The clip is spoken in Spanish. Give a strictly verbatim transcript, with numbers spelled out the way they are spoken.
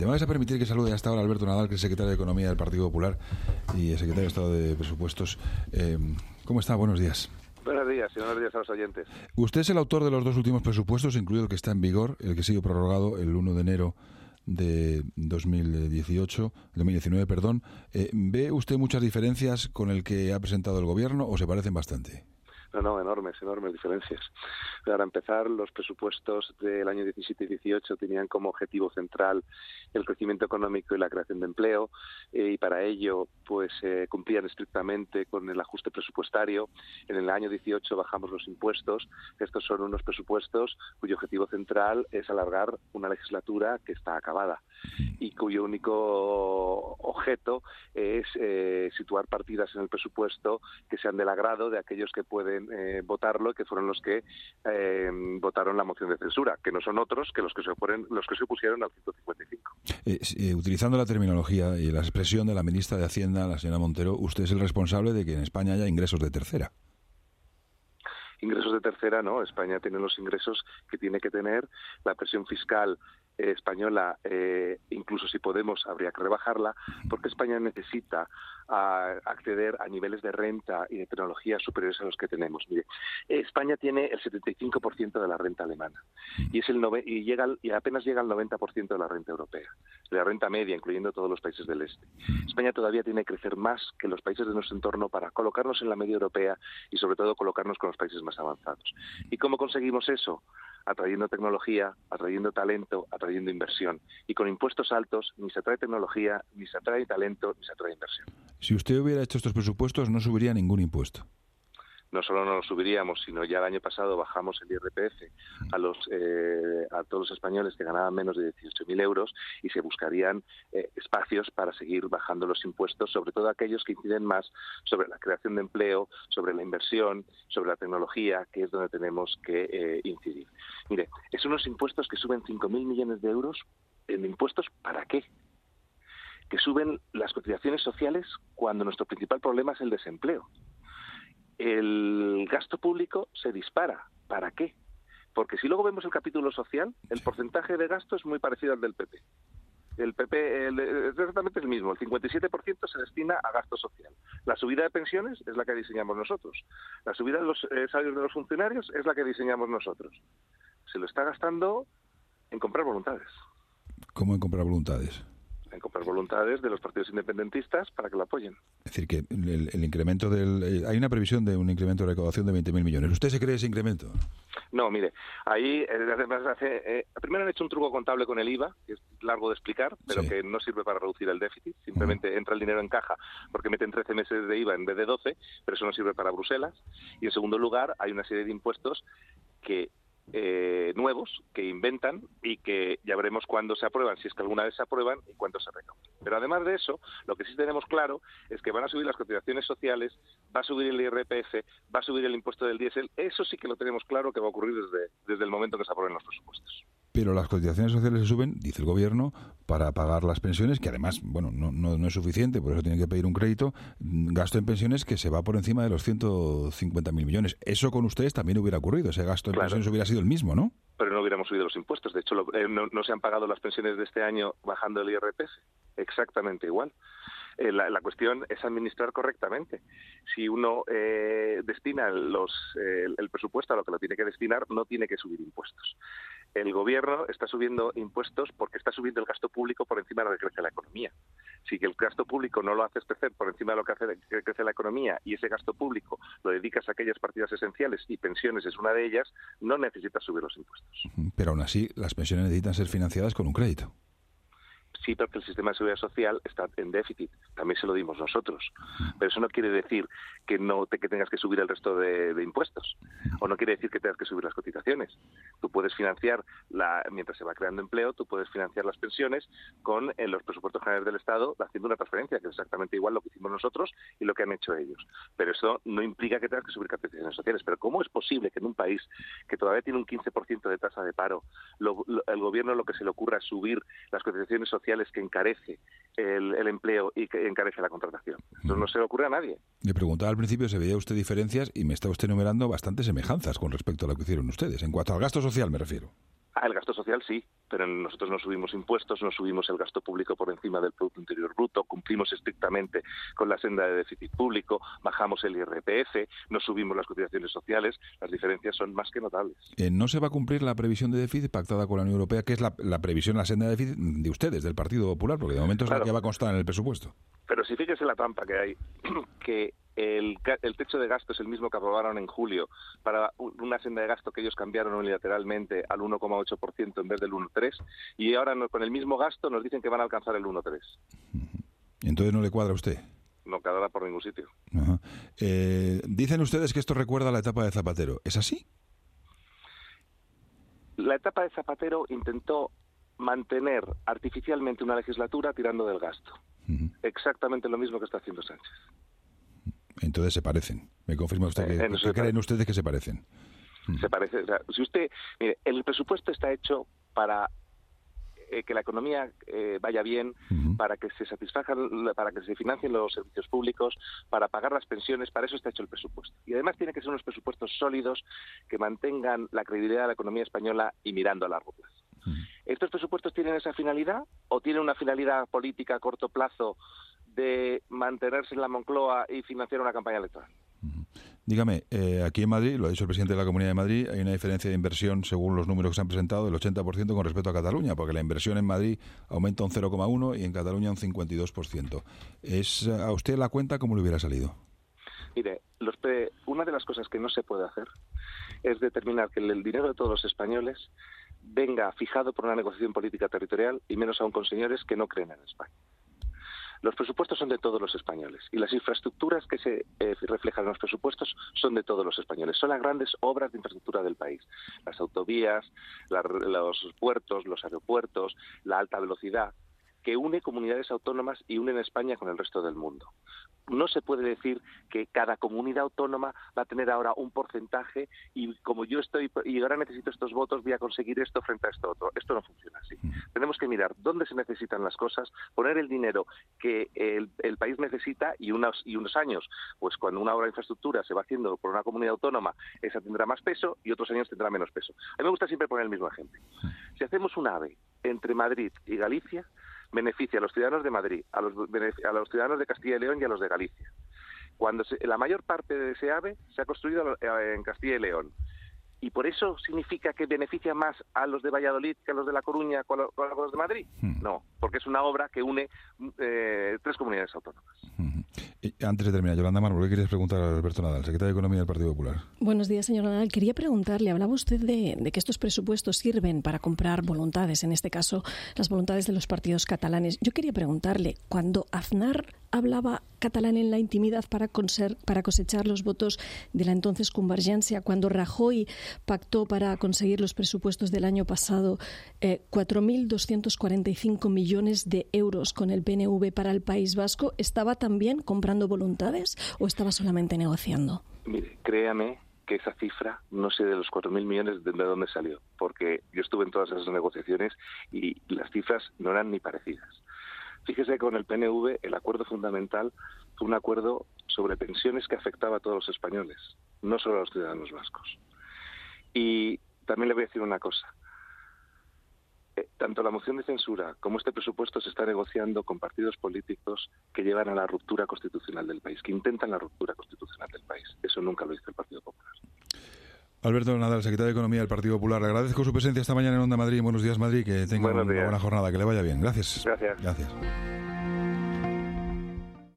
Te vas a permitir que salude hasta ahora Alberto Nadal, que es secretario de Economía del Partido Popular y el secretario de Estado de Presupuestos. Eh, ¿Cómo está? Buenos días. Buenos días y buenos días a los oyentes. Usted es el autor de los dos últimos presupuestos, incluido el que está en vigor, el que sigue prorrogado el uno de enero de dos mil dieciocho, dos mil diecinueve, perdón. Eh, ¿Ve usted muchas diferencias con el que ha presentado el Gobierno o se parecen bastante? No, no, enormes, enormes diferencias. Para empezar, los presupuestos del año diecisiete y dieciocho tenían como objetivo central el crecimiento económico y la creación de empleo, eh, y para ello pues eh, cumplían estrictamente con el ajuste presupuestario. En el año dieciocho bajamos los impuestos. Estos son unos presupuestos cuyo objetivo central es alargar una legislatura que está acabada y cuyo único objeto es eh, situar partidas en el presupuesto que sean del agrado de aquellos que pueden eh, votarlo, que fueron los que eh, votaron la moción de censura, que no son otros que los que se oponen, los que se opusieron al ciento cincuenta y cinco. Eh, eh, utilizando la terminología y la expresión de la ministra de Hacienda, la señora Montero, usted es el responsable de que en España haya ingresos de tercera. Ingresos de tercera, no. España tiene los ingresos que tiene que tener. La presión fiscal eh, española, eh, incluso si Podemos, habría que rebajarla, porque España necesita a, acceder a niveles de renta y de tecnología superiores a los que tenemos. Mire, España tiene el setenta y cinco por ciento de la renta alemana y es el nove, y llega y apenas llega al noventa por ciento de la renta europea, de la renta media, incluyendo todos los países del este. España todavía tiene que crecer más que los países de nuestro entorno para colocarnos en la media europea y sobre todo colocarnos con los países más avanzados. ¿Y cómo conseguimos eso? Atrayendo tecnología, atrayendo talento, atrayendo inversión. Y con impuestos altos ni se atrae tecnología, ni se atrae talento, ni se atrae inversión. Si usted hubiera hecho estos presupuestos, no subiría ningún impuesto. No solo no lo subiríamos, sino ya el año pasado bajamos el I R P F a los eh, a todos los españoles que ganaban menos de dieciocho mil euros y se buscarían eh, espacios para seguir bajando los impuestos, sobre todo aquellos que inciden más sobre la creación de empleo, sobre la inversión, sobre la tecnología, que es donde tenemos que eh, incidir. Mire, es unos impuestos que suben cinco mil millones de euros. ¿En impuestos para qué? Que suben las cotizaciones sociales cuando nuestro principal problema es el desempleo. El gasto público se dispara. ¿Para qué? Porque si luego vemos el capítulo social, el porcentaje de gasto es muy parecido al del P P. El P P el, es exactamente el mismo. El cincuenta y siete por ciento se destina a gasto social. La subida de pensiones es la que diseñamos nosotros. La subida de los eh, salarios de los funcionarios es la que diseñamos nosotros. Se lo está gastando en comprar voluntades. ¿Cómo en comprar voluntades? En comprar voluntades de los partidos independentistas para que lo apoyen. Es decir, que el, el incremento del... Eh, hay una previsión de un incremento de recaudación de veinte mil millones. ¿Usted se cree ese incremento? No, mire, ahí además hace, eh, primero han hecho un truco contable con el I V A, que es largo de explicar, pero sí, que no sirve para reducir el déficit. Simplemente uh-huh. entra el dinero en caja porque meten trece meses de I V A en vez de doce, pero eso no sirve para Bruselas. Y en segundo lugar, hay una serie de impuestos que... Eh, nuevos que inventan y que ya veremos cuándo se aprueban, si es que alguna vez se aprueban y cuándo se recaudan. Pero además de eso, lo que sí tenemos claro es que van a subir las cotizaciones sociales, va a subir el I R P F, va a subir el impuesto del diésel. Eso sí que lo tenemos claro que va a ocurrir desde, desde el momento que se aprueben los presupuestos. Pero las cotizaciones sociales se suben, dice el Gobierno, para pagar las pensiones, que además, bueno, no, no, no es suficiente, por eso tienen que pedir un crédito, gasto en pensiones que se va por encima de los ciento cincuenta mil millones. Eso con ustedes también hubiera ocurrido, ese gasto en claro. pensiones hubiera sido el mismo, ¿no? Pero no hubiéramos subido los impuestos. De hecho, lo, eh, no, no se han pagado las pensiones de este año bajando el I R P F. Exactamente igual. Eh, la, la cuestión es administrar correctamente. Si uno eh, destina los, eh, el presupuesto a lo que lo tiene que destinar, no tiene que subir impuestos. El Gobierno está subiendo impuestos porque está subiendo el gasto público por encima de lo que crece la economía. Si el gasto público no lo haces crecer por encima de lo que hace que crece la economía y ese gasto público lo dedicas a aquellas partidas esenciales y pensiones es una de ellas, no necesitas subir los impuestos. Pero aún así, las pensiones necesitan ser financiadas con un crédito. Sí, porque el sistema de seguridad social está en déficit. También se lo dimos nosotros. Pero eso no quiere decir que no te, que tengas que subir el resto de, de impuestos. O no quiere decir que tengas que subir las cotizaciones. Tú puedes financiar, la, mientras se va creando empleo, tú puedes financiar las pensiones con en los presupuestos generales del Estado haciendo una transferencia, que es exactamente igual lo que hicimos nosotros y lo que han hecho ellos. Pero eso no implica que tengas que subir cotizaciones sociales. Pero ¿cómo es posible que en un país que todavía tiene un quince por ciento de tasa de paro, lo, lo, el Gobierno lo que se le ocurra es subir las cotizaciones sociales que encarece el, el empleo y que encarece la contratación? Eso no se le ocurre a nadie. Le preguntaba al principio si veía usted diferencias y me está usted enumerando bastantes semejanzas con respecto a lo que hicieron ustedes, en cuanto al gasto social me refiero. Ah, el gasto social sí, pero nosotros no subimos impuestos, no subimos el gasto público por encima del Producto Interior Bruto, cumplimos estrictamente con la senda de déficit público, bajamos el I R P F, no subimos las cotizaciones sociales, las diferencias son más que notables. Eh, ¿No se va a cumplir la previsión de déficit pactada con la Unión Europea, que es la, la previsión, la senda de déficit de ustedes, del Partido Popular? Porque de momento es Claro. la que va a constar en el presupuesto. Pero si fíjese la trampa que hay, que el, el techo de gasto es el mismo que aprobaron en julio para una senda de gasto que ellos cambiaron unilateralmente al uno coma ocho por ciento en vez del uno coma tres por ciento, y ahora no, con el mismo gasto nos dicen que van a alcanzar el uno coma tres por ciento. Entonces no le cuadra a usted. No quedará por ningún sitio. Ajá. Eh, dicen ustedes que esto recuerda a la etapa de Zapatero. ¿Es así? La etapa de Zapatero intentó mantener artificialmente una legislatura tirando del gasto. Uh-huh. Exactamente lo mismo que está haciendo Sánchez. Entonces se parecen. Me confirma usted que, eh, no que creen ustedes que se parecen. Se parece. O sea, si usted, mire, el presupuesto está hecho para eh, que la economía eh, vaya bien, uh-huh. para que se satisfagan, para que se financien los servicios públicos, para pagar las pensiones. Para eso está hecho el presupuesto. Y además tiene que ser unos presupuestos sólidos que mantengan la credibilidad de la economía española y mirando a largo plazo. Uh-huh. ¿Estos presupuestos tienen esa finalidad o tienen una finalidad política a corto plazo de mantenerse en la Moncloa y financiar una campaña electoral? Uh-huh. Dígame, eh, aquí en Madrid, lo ha dicho el presidente de la Comunidad de Madrid, hay una diferencia de inversión, según los números que se han presentado, del ochenta por ciento con respecto a Cataluña, porque la inversión en Madrid aumenta un cero coma uno por ciento y en Cataluña un cincuenta y dos por ciento. ¿Es a usted la cuenta cómo le hubiera salido? Mire, los pre... una de las cosas que no se puede hacer es determinar que el dinero de todos los españoles venga fijado por una negociación política territorial y menos aún con señores que no creen en España. Los presupuestos son de todos los españoles y las infraestructuras que se eh, reflejan en los presupuestos son de todos los españoles. Son las grandes obras de infraestructura del país. Las autovías, la, los puertos, los aeropuertos, la alta velocidad, que une comunidades autónomas y unen España con el resto del mundo. No se puede decir que cada comunidad autónoma va a tener ahora un porcentaje y como yo estoy y ahora necesito estos votos voy a conseguir esto frente a esto otro. Esto no funciona así. Tenemos que mirar dónde se necesitan las cosas, poner el dinero que el, el país necesita y unos, y unos años, pues cuando una obra de infraestructura se va haciendo por una comunidad autónoma, esa tendrá más peso y otros años tendrá menos peso. A mí me gusta siempre poner el mismo ejemplo. Si hacemos un AVE entre Madrid y Galicia, beneficia a los ciudadanos de Madrid, a los, a los ciudadanos de Castilla y León y a los de Galicia. Cuando se, la mayor parte de ese AVE se ha construido en Castilla y León. ¿Y por eso significa que beneficia más a los de Valladolid que a los de La Coruña con los de Madrid? Hmm. No, porque es una obra que une eh, tres comunidades autónomas. Hmm. Y antes de terminar, Yolanda Mármol, ¿qué querías preguntar a Alberto Nadal, secretario de Economía del Partido Popular? Buenos días, señor Nadal. Quería preguntarle, hablaba usted de, de que estos presupuestos sirven para comprar voluntades, en este caso las voluntades de los partidos catalanes. Yo quería preguntarle, cuando Aznar hablaba catalán en la intimidad para, conser, para cosechar los votos de la entonces Convergencia, cuando Rajoy pactó para conseguir los presupuestos del año pasado eh, cuatro mil doscientos cuarenta y cinco millones de euros con el P N V para el País Vasco, ¿estaba también comprando voluntades o estaba solamente negociando? Mire, créame que esa cifra, no sé de los cuatro mil millones de, de dónde salió, porque yo estuve en todas esas negociaciones y las cifras no eran ni parecidas. Fíjese que con el P N V el acuerdo fundamental fue un acuerdo sobre pensiones que afectaba a todos los españoles, no solo a los ciudadanos vascos. Y también le voy a decir una cosa. Eh, tanto la moción de censura como este presupuesto se está negociando con partidos políticos que llevan a la ruptura constitucional del país, que intentan la ruptura constitucional del país. Eso nunca lo hizo el Partido Popular. Alberto Nadal, secretario de Economía del Partido Popular. Le agradezco su presencia esta mañana en Onda Madrid. Buenos días, Madrid. Que tenga una buena jornada. Que le vaya bien. Gracias. Gracias. Gracias.